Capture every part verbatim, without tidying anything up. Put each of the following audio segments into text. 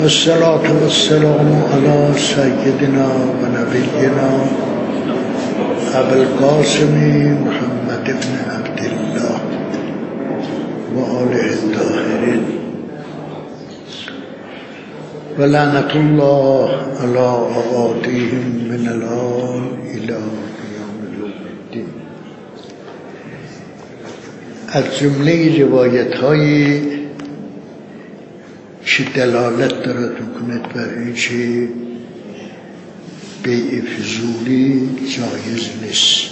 الصلاة والسلام على سيدنا ونبينا أبي القاسم محمد بن عبد الله وآله الطاهرين ولعنة الله على أعاديهم من الآن إلى قیام الدین. از جمله روایت های که دلالت دارد میکند بر این که بیع فضولی جایز نیست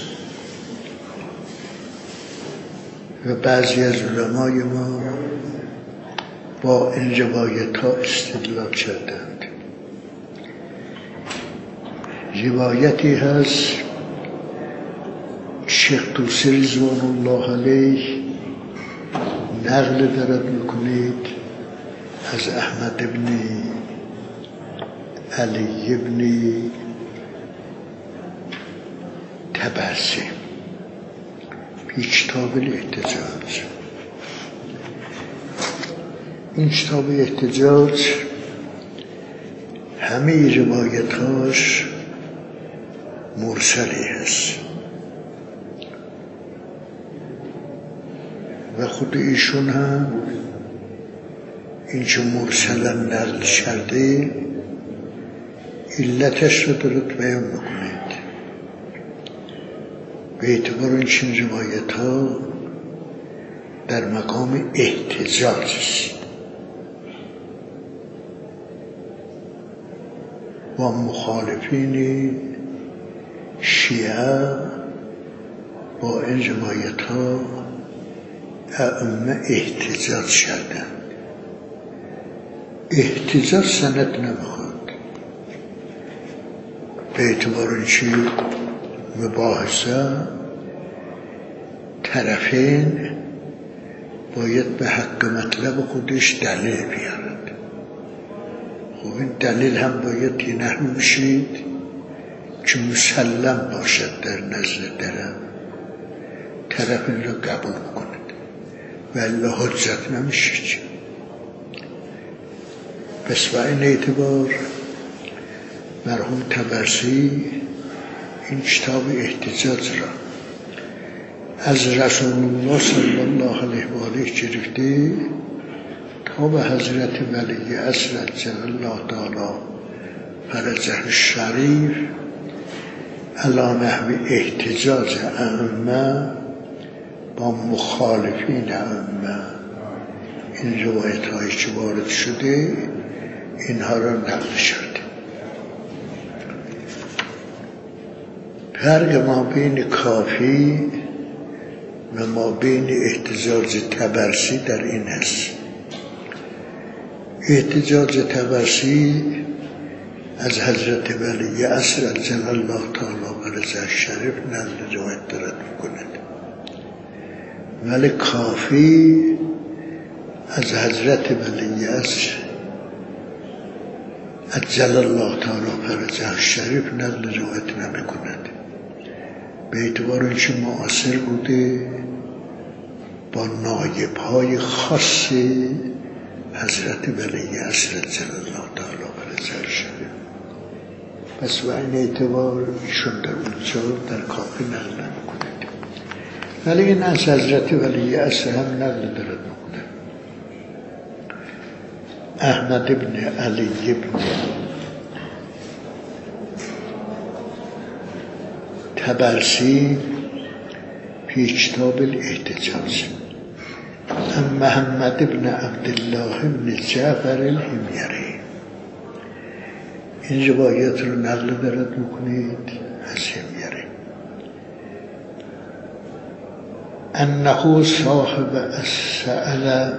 و بعضی از علمای ما با این روایت ها استدلال کردند. روایتی هست شیخ طوسی رضوان الله علیه نقل دارد میکنید از احمد ابن علی ابن طبرسی فی کتاب الاحتجاج. این کتاب احتجاج همه روایتاش مرسلی هست و خود ایشون هم این که مرسلا نقل کرده علتش رو دارد بیان بکنید به اعتبار این چین روایت ها در مقام احتجاج است و مخالفین شیعه با این روایت ها ائمه احتجاج کردند. احتجاج سند نمیخواد به اعتبار اینکه مباحثه طرفین باید به حق مطلب خودش دلیل بیارد. خب این دلیل هم باید یه نحوی بشید که مسلم باشد در نزد درم طرف این را قبول کند و الا حجت نمیشه. پس با این اعتبار مرحوم طبرسی این کتاب احتجاج را از رسول الله صلی الله علیه و آله گرفته تا به حضرت ولی عصر عجل الله تعالی فرجه الشریف علی نحو احتجاج ائمه با مخالفین ائمه. این روایت هایی که وارد شده اینها را نقل شده. فرق ما بین کافی و ما بین احتجاج طبرسی در این است. احتجاج طبرسی از حضرت ولی عصر عجل الله تعالی فرجه الشریف نقل روایت دارد میکند، ولی کافی از حضرت ولی عصر عجل الله تعالی فرجه الشریف نقل روایت نمی کند به اعتبار اینکه معاصر بوده با نایب های خاص حضرت ولی عصر عجل الله تعالی فرجه الشریف. پس به این اعتبار ایشون در اونجا در کافی نقل نمی کند، ولی این از حضرت ولی عصر هم نقل دارد میکنه. احمد ابن علی ابن طبرسی فی کتاب الاحتجاج ام محمد ابن عبدالله ابن جعفر الحمیری. این روایت رو نقل دارد میکنید از حمیری انه صاحب السأل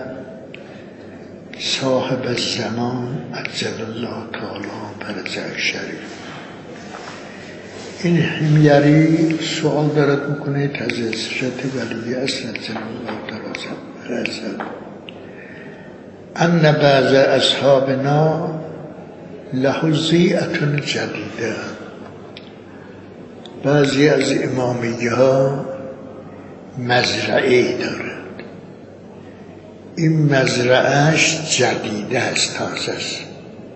صاحب الزمان عجل الله تعالی فرجه الشریف. این حمیری سوال دارد میکنه از حضرت ولی عصر عجل الله تعالی فرجه ان بعض اصحابنا له ضیعة جدیده. بعضی از امامیه ها مزرعه دارد، این مزرعهش جدیده است، تازه است.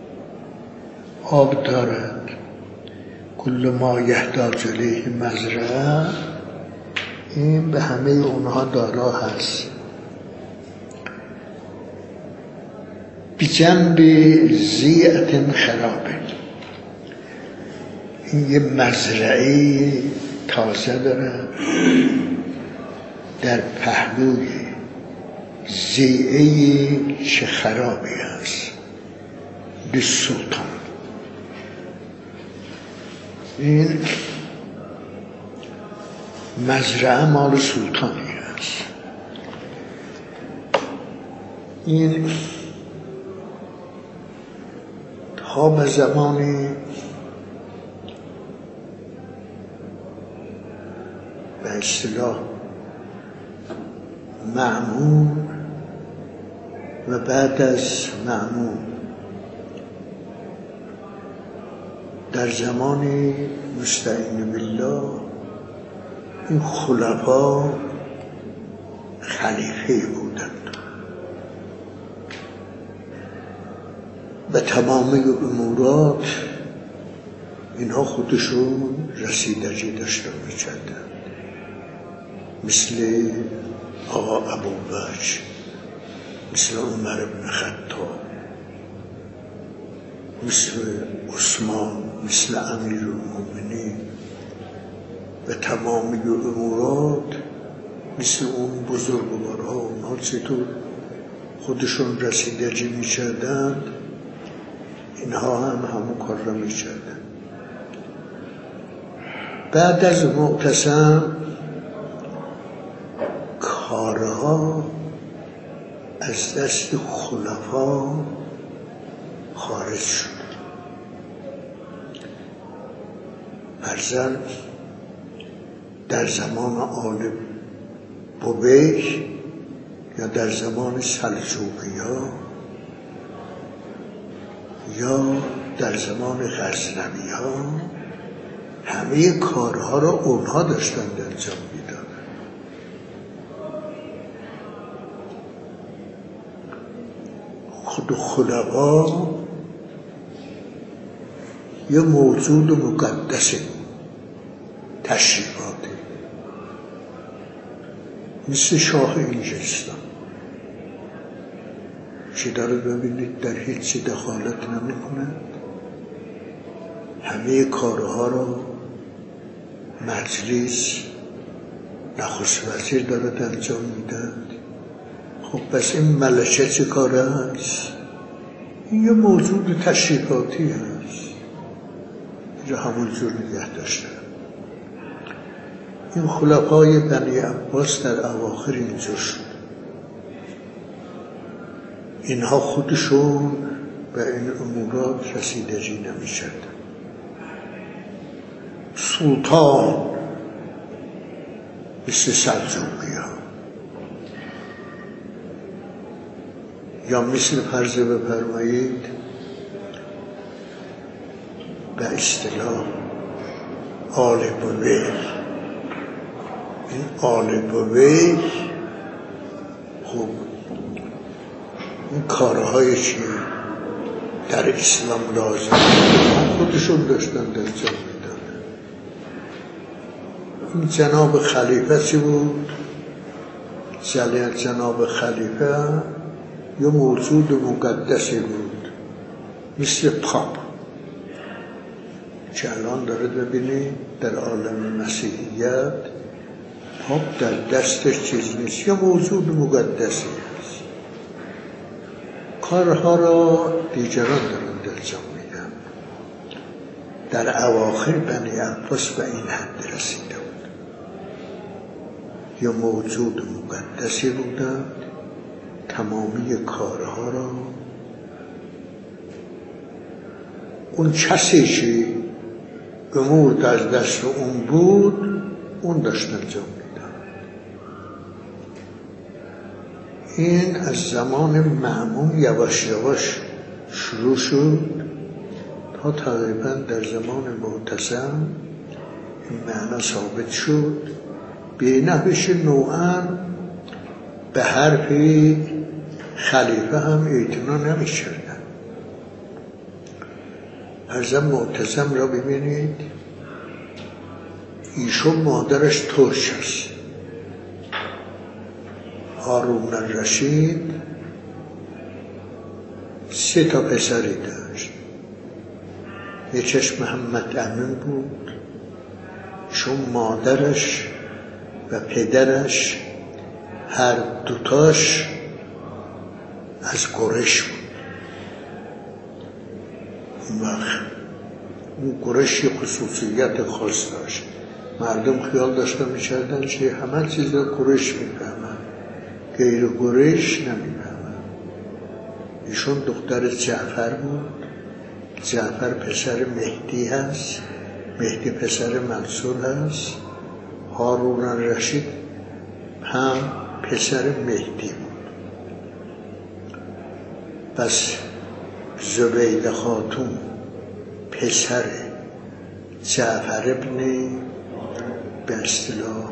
آب دارد. کل ما یحتاج الیه مزرعه، این به همه اونها دارا هست. بجنب زیعت خرابه، این یه مزرعه تازه داره در پهلوی زیعه چه خرابی هست للسلطان. این مزرعه مال سلطانی هست. این تا به زمانی به اصطلاح مأمون و بعد از مأمون در زمان مستعین بالله این خلفا خلیفه بودند و تمام امورات اینها خودشون رسیدگی داشته می‌کردند، مثل آقا ابوبکر، مثل عمر بن خطاب، مثل عثمان، مثل امیرالمومنین و تمام امورات مثل اون بزرگوارها اونها چطور خودشون رسیدگی می‌کردند، اینها هم همون کار را می‌کردند. بعد از معتصم کارها از دست خلفا خارج شد. فرضاً در زمان آل بویح یا در زمان سلجوقی‌ها یا در زمان غزنوی‌ها همه کارها را اونها داشتند انجام میدادند. خود خلفا یه موجود مقدس تشریفاتی، مثل شاه انگلستان که داره ببینید در هیچ چی دخالت نمی کند، همه کارها را مجلس نخست وزیر دارد انجام میدهد. خب پس این ملکه چه کاره هست؟ این یه موجود تشریفاتی هست، اینجا همون جور نگه داشته. این خلفای بنی عباس در اواخر اینجور شد. اینها خودشون به این امورات رسیدگی نمی کردن. سلطان مثل سلجوقی‌ها یا مثل فرض بفرمایید به اصطلاح آل بویح، این آل بویح خب این کارهای چی در اسلام لازم خودشون داشتن انجام میدادن. این جناب خلیفه چی بود؟ جناب خلیفه یه موجود مقدسی بود، مثل پاپ که الان داره ببینید در عالم مسیحیت پاپ در دستش چیز نیست، یه موجود مقدسی هست. کارها را دیگران دارند انجام میدن. در اواخر بنی عباس به این حد رسیده بود، یه موجود مقدسی بودند، تمامی کارها را اون کسی که امور از دست اون بود اون داشت انجام میداد. این از زمان مأمون یواش یواش شروع شد تا تقریبا در زمان معتصم این معنا ثابت شد. به نحوش نوعاً به حرف خلیفه هم اعتنا نمی کردن. عرضم معتصم را ببینید، ایشون مادرش ترش است. هارون الرشید سه تا پسری داشت، یکیش محمد امین بود، چون مادرش و پدرش هر دوتاش از قریش بود. اون وقت اون قریش خصوصیت خاص داشت، مردم خیال داشتن می‌کردن که همه چیز رو قریش میفهمن، غیر قریش نمیفهمن. ایشون دختر جعفر بود، جعفر پسر مهدی هست، مهدی پسر منصور هست، هارون الرشید هم پسر مهدی بود. پس زبیده خاتون پسر جعفر ابن به اصطلاح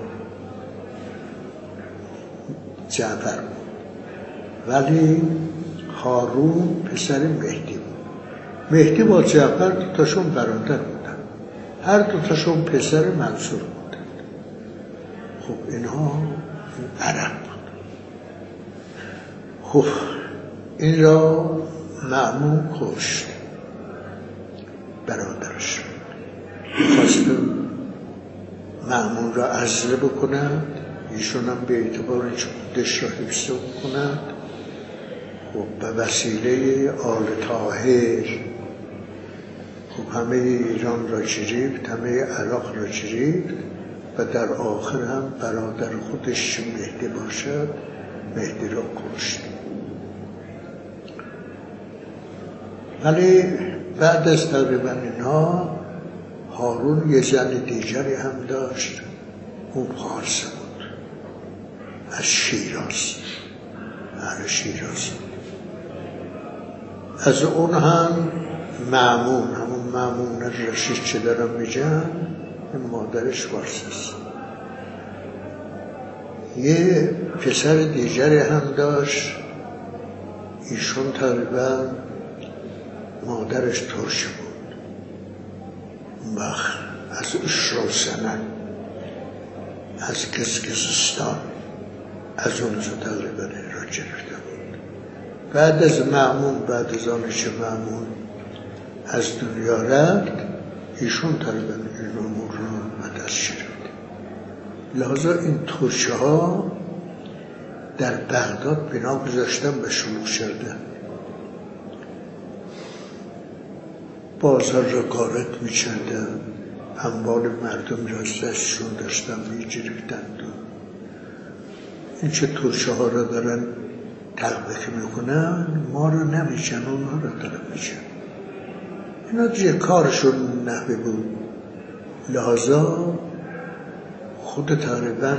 جعفر بود، ولی هارون پسر مهدی بود. مهدی با جعفر دوتاشون برادر بودن، هر دوتاشون پسر منصور بودن. خب اینها عرب بود. خب این را مأمون کشت، برادرش خواست مأمون را عزله بکند، ایشون هم به اعتبار خودش را حفظ بکند. خب به وسیله آل طاهر خب همه ایران را گرفت، همه عراق را گرفت و در آخر هم برادر خودش مهدی باشد مهدی را کشت. ولی بعد از تقریبا اینها هارون یه زن دیگری هم داشت، اون پارسه بود، از شیراز، اهل شیراز. از اون هم مأمون، همون مأمون الرشید چه دارم میگم، این مادرش فارس است. یه پسر دیگری هم داشت، ایشون تقریبا مادرش ترش بود. وقت از اشروسنن، از کسکستان، از اونجا تقریبا این را گرفته بود. بعد از مأمون، بعد از آنچه مأمون از دنیا رفت، ایشون تقریبا این امور را به دست گرفت. لحاظا این ترشه ها در بغداد بنا گذاشتن به شلوغ شدن، بازار را غارت می‌کردند، اموال مردم را از دستشون داشتن می‌گرفتند. این چه ترشه ها را دارن تقبیح میکنن، ما را نمیشن، اونها را دارن میشن. اینا دیگه کارشون نحوه بود. لحاظا خود تقریبا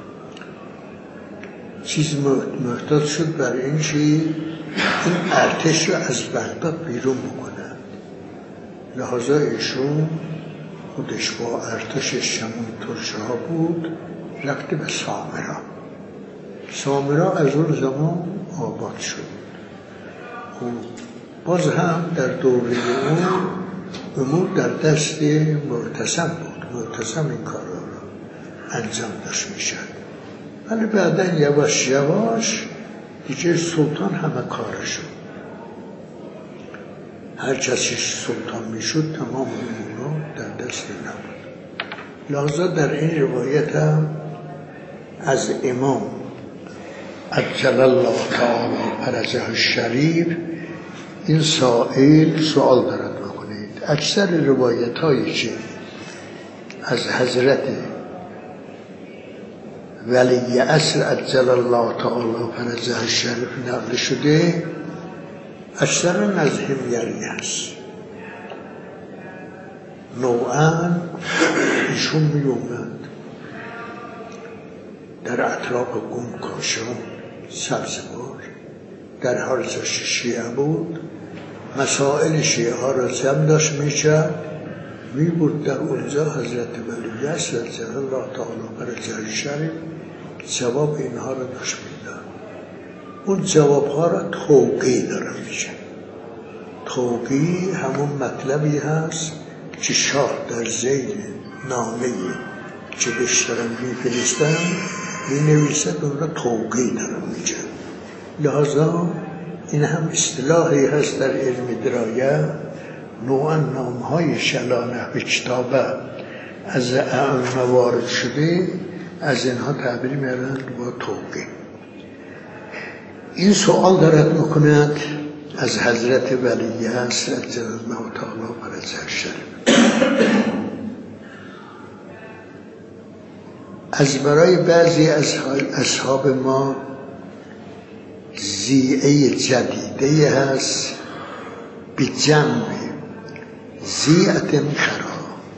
چیز محتاط شد برای این که این ارتش را از بغداد بیرون بکنن. لحاظا ایشون خودش با ارتشش همون ترشه ها بود، رفته به سامرا. سامرا از اون زمان آباد شد. خب باز هم در دوره اون امور در دست معتصم بود، معتصم این کار را انجام داشت میشد. ولی بعدا یواش یواش دیگه سلطان همه کارش شد، هر کسی سلطان میشد تمام امور در دست نبود. لحاظا در این روایت هم از امام عجل الله تعالی فرجه الشریف این سائل سوال دارد بکنید. اکثر روایت هایی که از حضرت ولی عصر عجل الله تعالی فرجه الشریف نقل شده اکثرا از همیری هست. نوعا ایشون می اومد در اطراف قم کاشان سبزوار در حال شیعه بود، مسائل شیعه ها را جمع داشت میکرد، می بود در اونجا حضرت ولی عصر عجل الله تعالی فرجه الشریف جواب اینها را داشت میداد. اون جواب ها را توقیع دارم میشه. توقیع همون مطلبی هست که شاه در ذیل نامه‌ای که بهش دارن می‌فرستن می‌نویسد اون را توقیع دارن میگن. لذا این هم اصطلاحی هست در علم درایت، نوعا نام‌های شلانه به کتابه از ائمه وارد شده، از اینها تعبیر می‌کنند با توقیع. این سوال دارد می‌کند از حضرت ولی هست از الله تعالی برزه شرف، از برای بعضی از اصحاب ما زیعه جدیده هست به جنب زیعت خرا.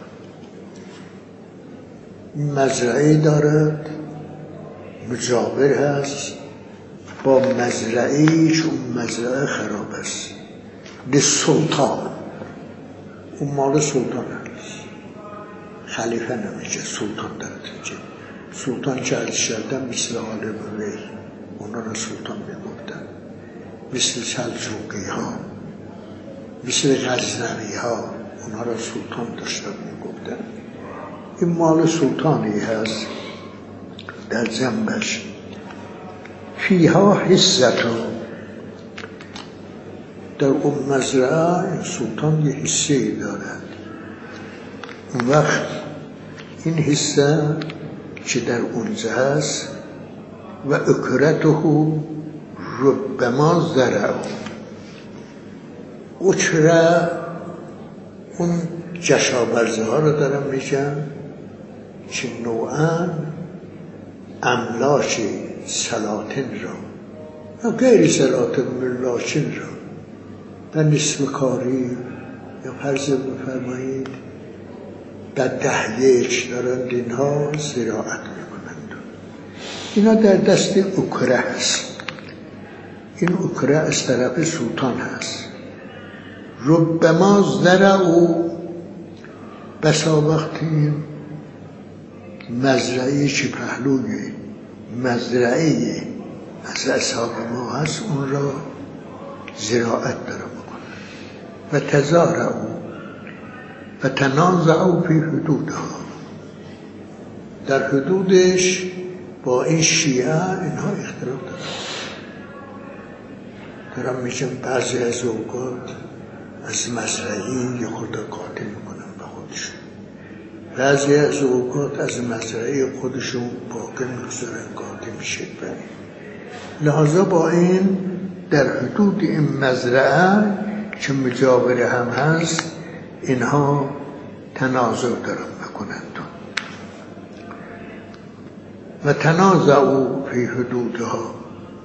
مزرعه دارد مجاور هست با مزرعه چون مزرعه خراب است، به سلطان، اون مال سلطان هست، خلیفه نمیشه، سلطان دارد میشه. سلطان که عرض شدن مثل آل بوی اونا را سلطان میگفتن، مثل سلجوقی ها، مثل غزنوی ها، اونا را سلطان داشتن میگفتن. این مال سلطانی هست در جنبش فیها حصتون، در اون مزرعه سلطان یه حصه دارد. اون وقت این حصه که در اونجا هست و اکرته ربما زرع، اکره اون جشاورزه ها رو دارم میگم که نوعا املاک سلاطین را یا غیر سلاطین ملاکین را در نصف کاری یا فرض بفرمایید در ده یک دارند اینها زراعت میکنند. اینا در دست اکره هست. این اکره از طرف سلطان هست. ربما زرعوا، بسا وقتی مزرعه چی پهلوی مزرعه از اصحاب ما هست اون را زراعت داره میکنن و تزارعوا و تنازعوا فی حدودها، در حدودش با این شیعه اینها اختلاف دارن. دارم میگم بعضی از اوقات از مزرعه یه خود قاتل میکنن به خودشون، بعضی از اوقات از مزرعه خودشون باقی میگذارن قاتل میشه. لحاظا با این در حدود این مزرعه که مجاور هم هست اینها تنازع دارن میکنند و تنازعوا فی حدودها.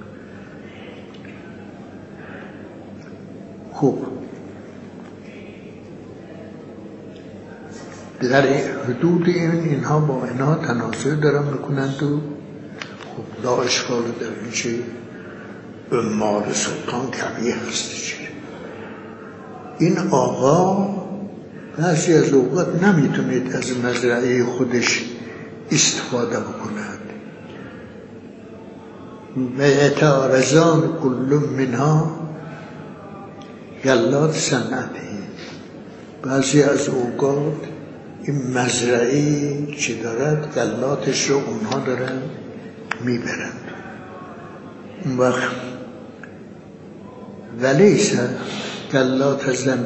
خوب در حدود این اینها با اینها تنازع دارن میکنند و خب لا اشکال در این چه مال سلطان کمی هست. این آقا بعضی از اوقات نمیتونید از مزرعه خودش استفاده بکند و اتعارضان کل منها گلات صنعتی. بعضی از اوقات این مزرعه که دارد گلاتش رو اونها دارن میبرند. اون وقت ولیس گلات زن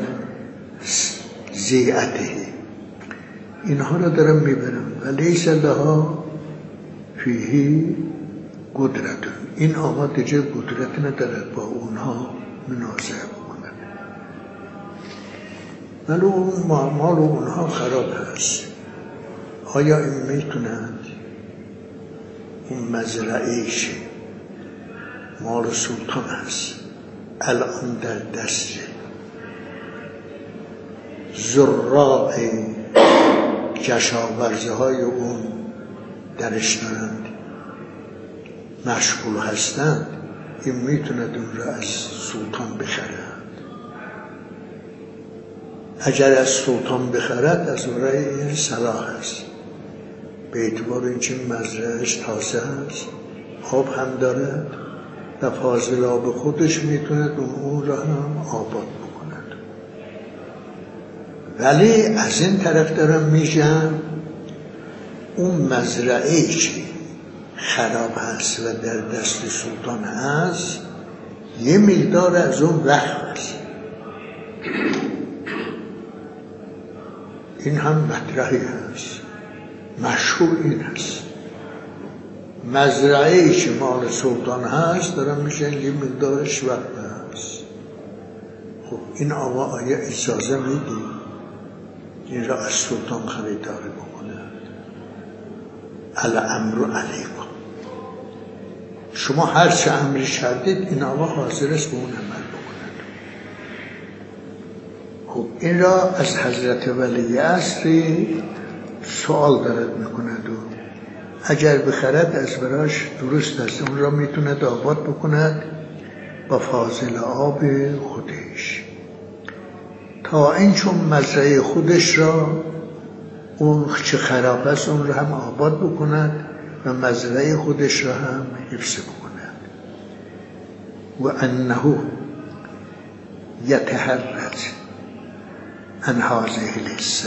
زیعته، اینها رو دارن میبرند ولیس لها فیهی قدرت، این آقا دیگه قدرت ندارد با اونها منازعه بکنند، ولی اون مال اونها خراب هست. آیا این میتونند اون مزرعهش مال سلطان هست الان در دست زراع کشاورزه های اون درش دارند مشغول هستند، این میتوند اون را از سلطان بخرد؟ اگر از سلطان بخرد از برای این صلاح است، به اعتبار اینکه مزرعهش تازه است، آب هم دارد و فاضل آب خودش میتوند اون, اون را هم آباد بکند. ولی از این طرف دارم میگم اون مزرعه‌ای که خراب هست و در دست سلطان هست یه مقدار از اون وقف هست. این هم مطرحی هست، مشهور این هست. مزرعه‌ای که مال سلطان هست دارم میشن یه مقدارش وقف هست. خب این آقا آیا اجازه میدی این را از سلطان خریداری بکنند؟ الامر علیکم، شما هر چه امری کردید این آقا حاضر است به اون عمل بکند. خب این را از حضرت ولی عصری سوال دارد میکند و اگر بخرد از براش درست است، اون را میتوند آباد بکند با فاضل آب خودش، تا این چون مزرعه خودش را اون چه خراب است اون را هم آباد بکند و مزرعه خودش را هم حفظ بکند. و انه یتحرج عن هذه الحصه،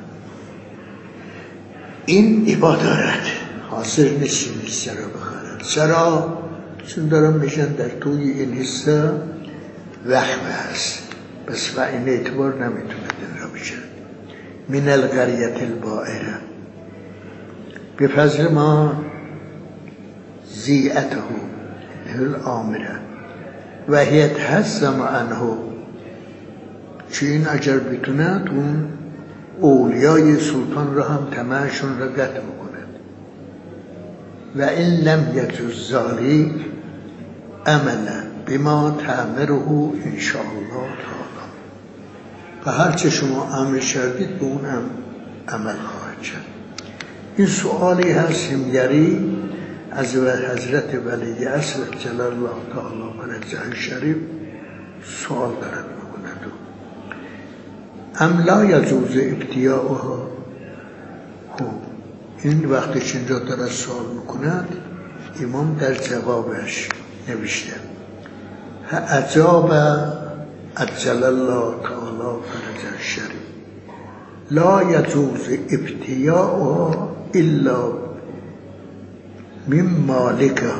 این عبادت حاضر نیست این حصه را بخرد. چرا؟ چون دارم میشن در توی این حصه وقف هست، بس و این اعتبار نمیتونه این را بشن. من القریة البائره بفضل ما زیعته الامره و هی تحزم عنه، چه این اجر بتوند اون اولیای سلطان را هم طمعشون را قطع بکند. و این لم یجوز ذلک عملا بما تأمره انشاءالله تعالی، و هرچه شما امر کردید به اون هم عمل خواهد کرد. این سؤالی هست همیری از حضرت ولی عصر جلال الله تعالی فرجه شریف سؤال دارد میکند. ام لا یجوز ابتیاؤها، خب این وقتی که اینجا دارد سؤال میکند امام در جوابش نوشته اجاب عجل الله تعالی فرجه شریف لا یجوز ابتیاؤها الا من مالکها،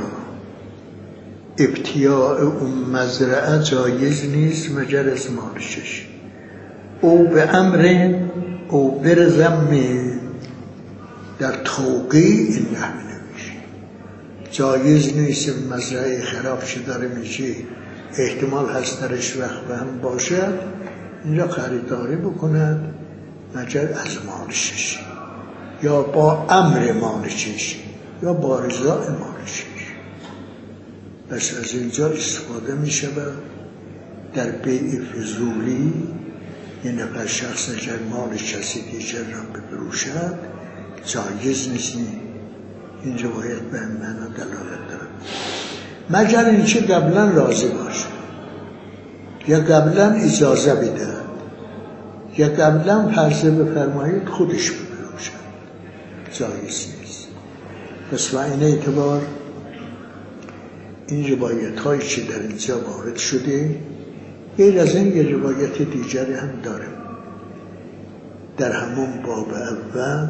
ابتیاء اون مزرعه جایز نیست مگر از مالکش، او به امر او برزم در توقیع این نحوه نمیشه. جایز نیست مزرعه خراب شده داره میشه، احتمال هست درش وقت هم باشد، اینجا خریداری بکند مگر از مالکش یا با امر مالکش یا با رضای مالکش. بس از اینجا استفاده می شود در بیع فضولی. یه نفر شخص اگر مال کسی دیگر را بفروشد جایز نیست. اینجا باید به معنا دلالت دارد مگر اینکه قبلا راضی باشد یا قبلا اجازه بدهد یا قبلا فرض بفرمایید خودش بفروشد، جایز نیست. پس و این اعتبار این روایت هایی که در اینجا وارد شده غیر از این یه روایت دیگری هم داره در همون باب اول.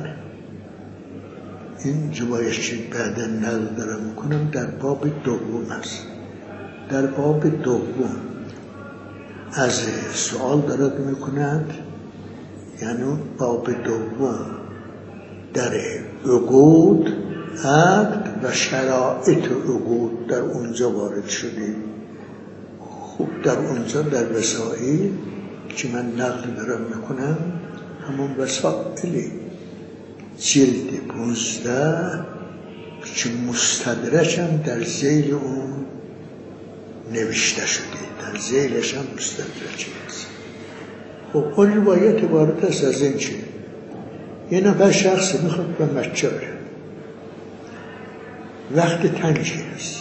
این روایت که بعدا نقل دارم میکنم در باب دوم است. در باب دوم از سوال دارد میکند، یعنی باب دوم در عقود عقد و شرایط عقود در اونجا وارد شده. خوب در اونجا در وسائل که من نقل دارم میکنم همون وسائلی جلد پونزده که مستدرک هم در ذیل اون نوشته شده، در ذیلش هم مستدرک هست. خب اون روایت عبارت است از این که یه نفر شخص میخواد به مکه بره، وقت تنگی هست،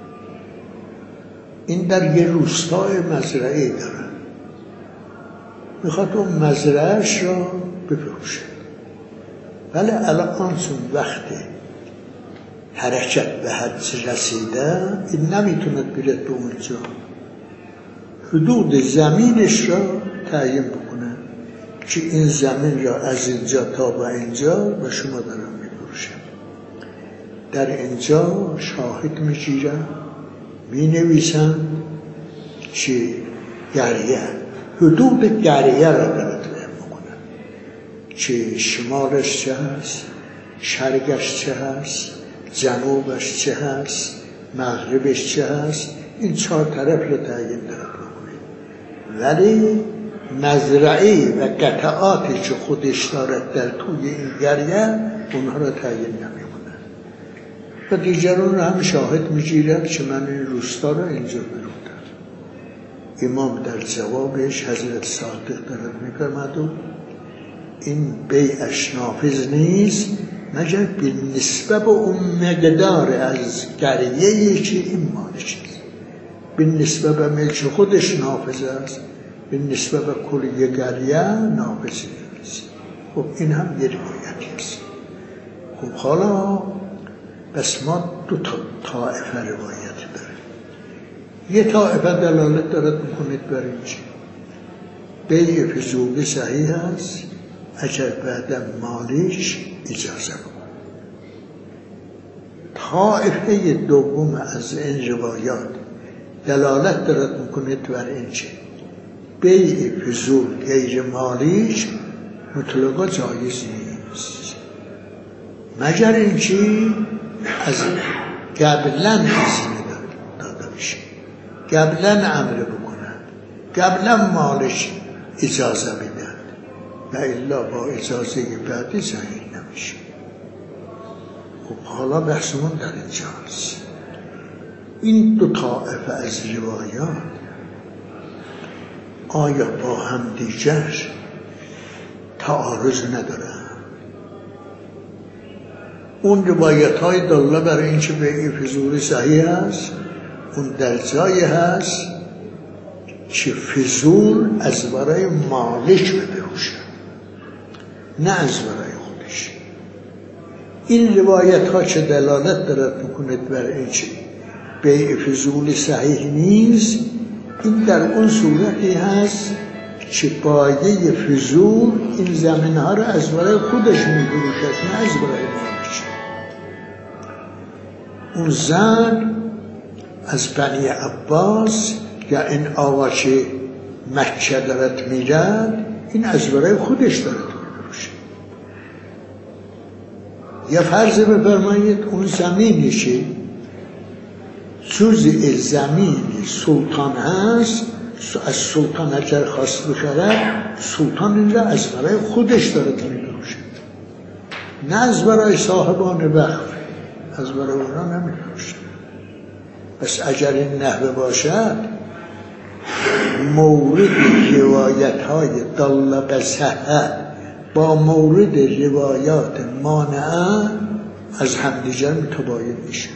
این در یه روستای مزرعه داره، میخواد اون مزرعهش را بفروشه، ولی الان چون وقت حرکت به حج رسیده این نمیتوند بیرد به اونجا، حدود زمینش را تعیین بکنه که این زمین را از اینجا تا به اینجا به شما دارم می‌فروشم. در اینجا شاهد می‌گیرم، می‌نویسم که گریه حدود گریه را دارد فهم می‌کنم که شمالش چه هست، شرقش چه هست، جنوبش چه هست، مغربش چه هست. این چهار طرف را تعیین دارد بکنید، ولی مزرعه و قطعاتی که خودش دارد در توی این گریه اونها را تعیین نمی‌کنه و دیگران را هم شاهد می‌گیرد که من این روستا را اینجا برودم. امام در جوابش حضرت صادق دارد می‌فرماید این بیعش نافذ نیست مگر به نسبت به اون مقدار از گریه‌ای که این مالش است. به نسبت به ملک خودش نافذ است، به نسبت به کلی گریه نافذ نیست. خب این هم یه روایتی است. خب حالا بس ما دو تا طائفه روایت داریم. یه طائفه دلالت دارد میکنید بر این چی؟ بیع فضولی صحیح است اگر بعد مالیش اجازه بود. طائفه دوم از این روایات دلالت دارد میکنید بر این چی؟ بیع فضول غیر مالیش مطلقا جایز نیست مگر اینکه از قبلا اذن داده بشه، قبلا امر بکنند، قبلا مالش اجازه بدن و الا با اجازه بعدی صحیح نمیشه. خب حالا بحثمون در اینجاست. این دو طائفه از روایات آیا با هم دیگر تعارض ندارن؟ اون روایت های داله برای این که بیع فضولی صحیح است، اون در جای هست که فضول از برای مالش بفروشه نه از برای خودش. این روایت ها چه دلالت دارد میکنید بر این که بیع فضولی صحیح نیست، این در اون صورتی هست که بایه فضول این زمین ها را از برای خودش می‌فروشد نه از برای مالش. اون زن از بنی عباس یا این آقا که مکه دارد میرد این از برای خودش دارد می‌فروشد. یا فرض بفرمایید اون زمینی که جزء زمین سلطان هست، از سلطان اگر خواست بخرد سلطان این را از برای خودش دارد می‌فروشد نه از برای صاحبان وقف، از برای اونا نمی‌فروشد. پس اگر این نحوه باشد مورد روایت های داله به صحت با مورد روایات مانعه از همدیگر متباین میشه.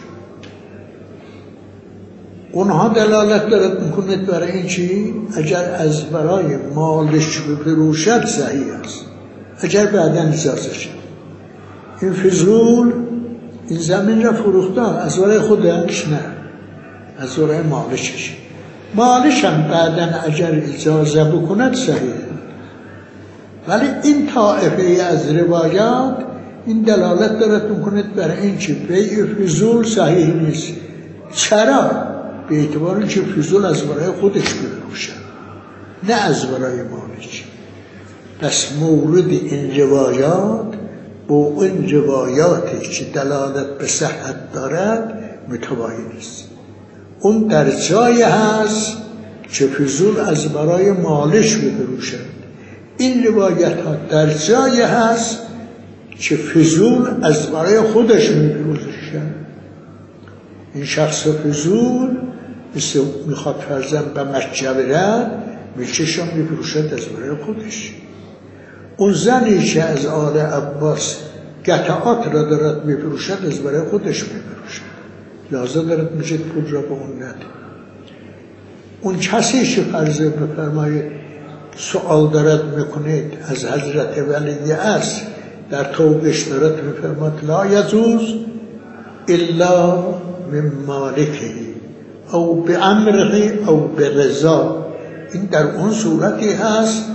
اونها دلالت دارد میکنید برای این چی؟ اگر از برای مالش بفروشد صحیح است، اگر بعدا اجازه شد. این فضول این زمین را فروخته از برای خودش نه، از برای مالشش. مالش هم بعدا اگر اجازه بکند صحیح. ولی این طائفه از روایات این دلالت دارد میکنید برای این چی؟ بیع فضول صحیح نیست. چرا؟ به اعتبار اینکه فضول از برای خودش بفروشد نه از برای مالش. پس مورد این روایات با این روایاتی که دلالت به صحت دارد متباین است. اون در جای هست که فضول از برای مالش بفروشد، این روایت ها در جای هست که فضول از برای خودش میفروشد. این شخص فضول مثل میخواد فرزن به مکه برد میچشم میفروشد از برای خودش. اون زنی که از آل عباس قطعات را دارد میفروشد از برای خودش میفروشد، لازم دارد میشه پول را به اون نده. اون کسی که فرض بفرمایید سوال دارد میکنید از حضرت ولی اصل در توبش دارد میفرماد لا یجوز الا من مالکه او به امره او به رضا، این در اون صورتی هست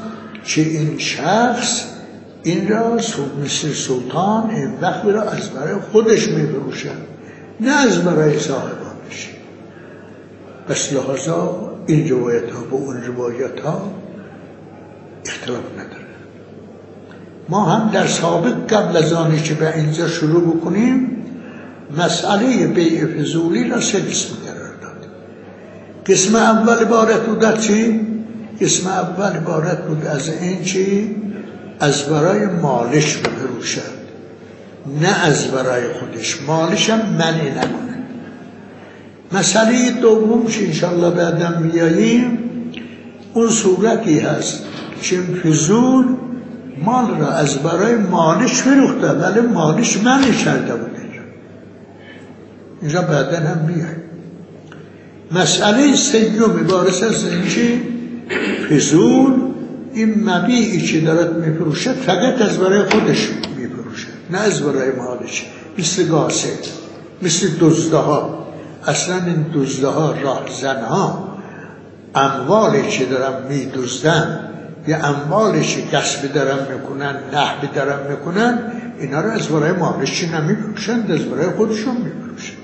که این شخص این را مثل سلطان این وقت را از برای خودش می‌فروشد، نه از برای صاحبانش. پس لحاظا این روایت ها با اون روایت ها اختلاف نداره. ما هم در سابق قبل از آنی که به اینجا شروع بکنیم مسئله بیع فضولی را سه قسم قرار داد. قسم اول عبارت بود از چی؟ قسم اول عبارت بود از این چی؟ از برای مالش بفروشد، نه از برای خودش. مالش هم منع نکنه. مسئله دوم که انشاءالله بعدم میاییم اون صورتی هست که فضول مال را از برای مالش فروخته ولی مالش منع کرده بود. اینجا بعدن هم میاییم. مسئله سیوم عبارت از اینکه فضول این مبیعی که دارد میفروشد فقط از برای خودش میفروشد، نه از برای مالش. مثل گاسه، مثل دزده ها. اصلا این دزده ها، راهزن ها، اموالی که دارن میدزدن یا اموالی که کسب دارن میکنن، نهب دارن میکنن، اینا رو از برای مالش نمیفروشند، از برای خودشون میفروشند.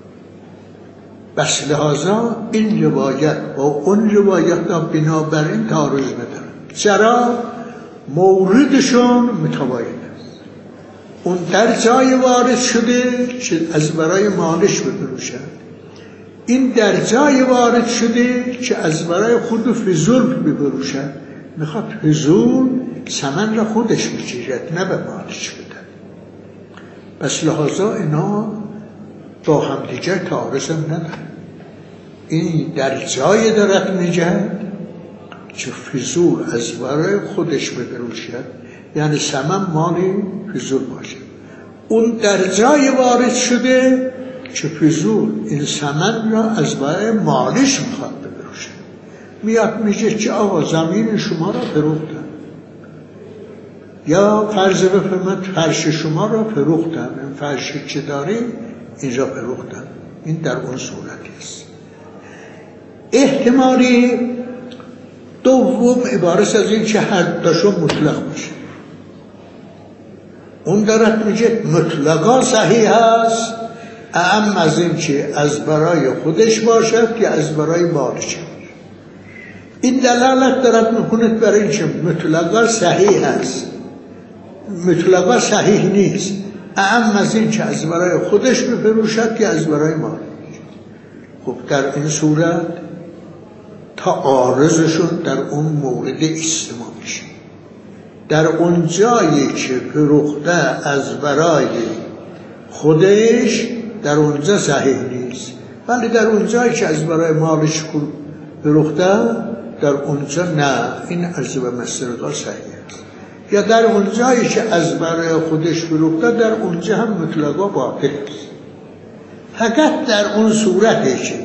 بس لحاظا این روایت با اون روایت ها بنابراین تعارض ندارن. چرا؟ موردشون متباین است. اون در جای وارد شده که از برای مالش بفروشند، این در جای وارد شده که از برای خود فضول بفروشند. میخواد فضول ثمن را خودش بگیرد، نه به مالش بدن. پس لحاظا اینا با هم دیگر تعارض هم ندارن. این در جای دارد میگد که فضول از برای خودش بفروشد، یعنی ثمن مالی فضول باشه. اون در جای وارد شده که فضول این ثمن را از برای مالش میخواد بفروشه. میاد میگه که آقا زمین شما را فروختم، یا فرض بفرمایید فرش شما را فروختم، این فرشی که داری اینجا فروختم. این در اون صورتی است. احتمالی دوم عبارت از این که هر دوشون مطلق باشه. اون دارد میگه مطلقا صحیح است، اهم از این که از برای خودش باشد که از برای مالش. این دلالت دارد میکنه برای این که مطلقا صحیح است، مطلقا صحیح نیست. اهم از این که از برای خودش بفروشد که از برای مالش. خب در این صورت تعارضشون در اون مورد اجتماع میشه. در اون جایی که فروخته از برای خودش در اونجا صحیح نیست، ولی در اون جایی که از برای مالش فروخته در اونجا نه، این عرض به مسترقا صحیح است. یا در اون جایی که از برای خودش فروخته در اونجا هم مطلقا باطل است. فقط در اون صورتی که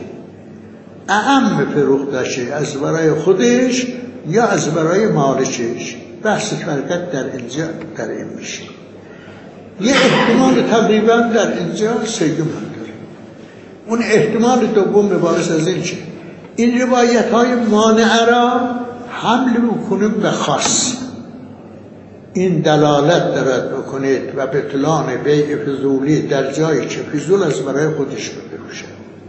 اهم فروخته شه از برای خودش یا از برای مالشش، بحث فرقت در اینجا در این میشه. یه احتمال تقریبا در اینجا سیدم هم داره. اون احتمال دوم عبارت از این چه؟ این روایت های مانعه را حمل بکنیم به خاص. این دلالت دارد بکنید و بطلان بیع فضولی در جایی که فضول از برای خودش بفروشه.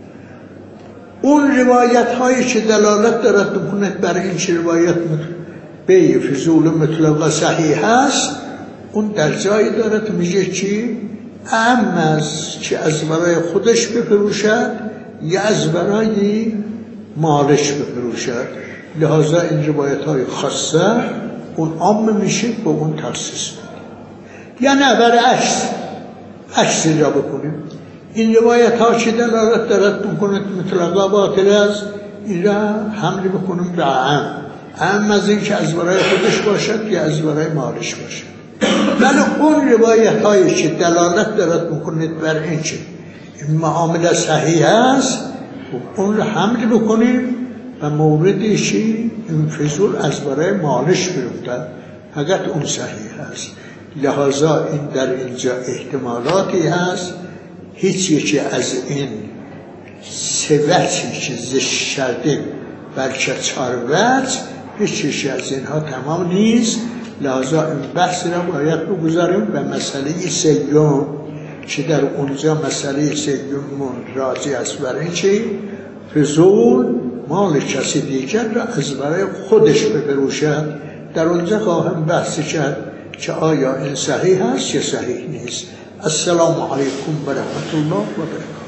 اون روایت هایی که دلالت دارد بکنید برای این چه روایت بیع فضول مطلق صحیح هست، اون در جایی دارد میگه چی؟ اهم از که از برای خودش بفروشد یا از برای مالش بفروشد. لحاظا این روایت های خاصه اون عام میشه با اون تخصیص بده. یا نه برعکس عکس را بکنیم. این روایت ها چه دلالت دارد بکنید مطلقا باطل است، این را حمل بکنیم به اهم. اهم از این که از برای خودش باشد یا از برای مالش باشد. ولی اون روایت هایی که دلالت دارد بکنید بر این چه این معامله صحیح است، اون را حمل بکنیم و موردی که این فضول از برای مالش فروخته فقط اون صحیح است. لحاظا این در اینجا احتمالاتی هست، هیچ یکی از این سه وجهی که زشت شده بلکه چهار وجه هیچ چیزی از اینها تمام نیست. لذا این بحث را باید بگذاریم به مسئله سیوم که در اونجا مسئله سیوم راضی است برای چی؟ فضول مال کسی دیگر را از برای خودش بفروشد. در اونجا خواهم بحث کرد که آیا این صحیح است یا صحیح نیست. السلام علیکم و رحمت الله و برکاته.